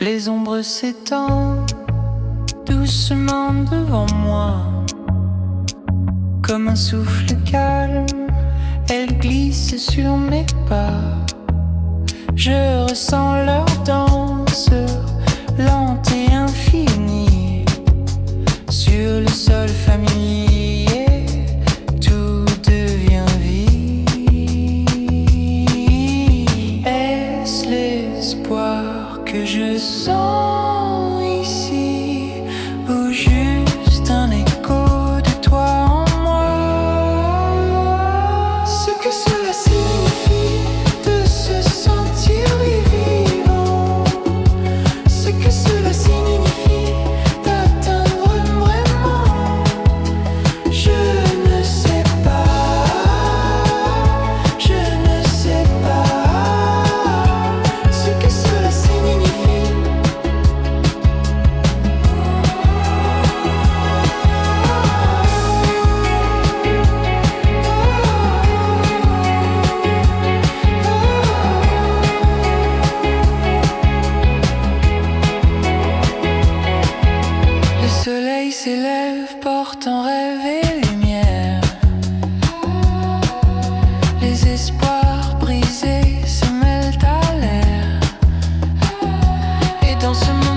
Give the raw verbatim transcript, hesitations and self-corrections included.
Les ombres s'étendent doucement devant moi. Comme un souffle calme, elles glissent sur mes pas. Je ressens leur danse, lente et infinie. Sur le sol familier, tout devient vie. Est-ce l'espoir que je sens ici, ou juste un écho de toi en moi? Ce que cela signifie de se sentir vivant, ce que cela signifie d'atteindre vraiment, je ne sais pas, je ne sais pas ce que cela signifie. Le soleil s'élève, portant rêve et lumière. Les espoirs brisés se mêlent à l'air. Et dans ce monde